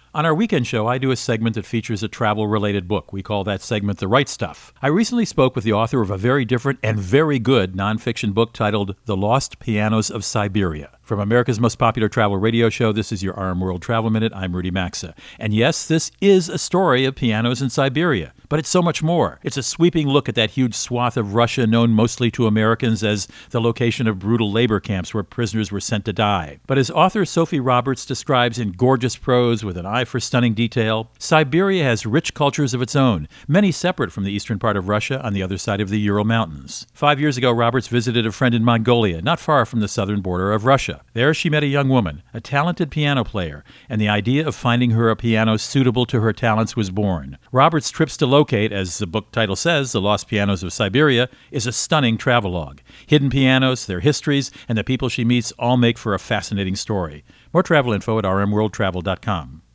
On our weekend show, I do a segment that features a travel-related book. We call that segment The Right Stuff. I recently spoke with the author of a very different and very good nonfiction book titled The Lost Pianos of Siberia. From America's most popular travel radio show, this is your RM World Travel Minute. I'm Rudy Maxa. And yes, this is a story of pianos in Siberia, but it's so much more. It's a sweeping look at that huge swath of Russia known mostly to Americans as the location of brutal labor camps where prisoners were sent to die. But as author Sophie Roberts describes in gorgeous prose with an eye for stunning detail, Siberia has rich cultures of its own, many separate from the eastern part of Russia on the other side of the Ural Mountains. 5 years ago, Roberts visited a friend in Mongolia, not far from the southern border of Russia. There she met a young woman, a talented piano player, and the idea of finding her a piano suitable to her talents was born. Roberts' trips to locate, as the book title says, The Lost Pianos of Siberia, is a stunning travelogue. Hidden pianos, their histories, and the people she meets all make for a fascinating story. More travel info at rmworldtravel.com.